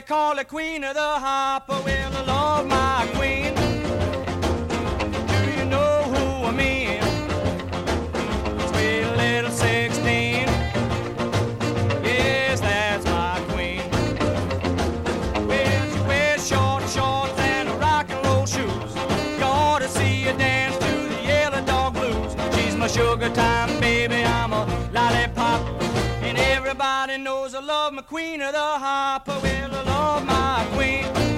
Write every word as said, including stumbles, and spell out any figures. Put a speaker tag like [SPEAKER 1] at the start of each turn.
[SPEAKER 1] call her queen of the hopper. Well, I love my queen. Do you know who I mean? Sweet little sixteen. Yes, that's my queen. Well, she wears short shorts and rock and roll shoes. You ought to see her dance to the Yellow Dog Blues. She's my sugar time baby, I'm a lollipop. And everybody knows I love my queen of the hopper. Well, I love my queen.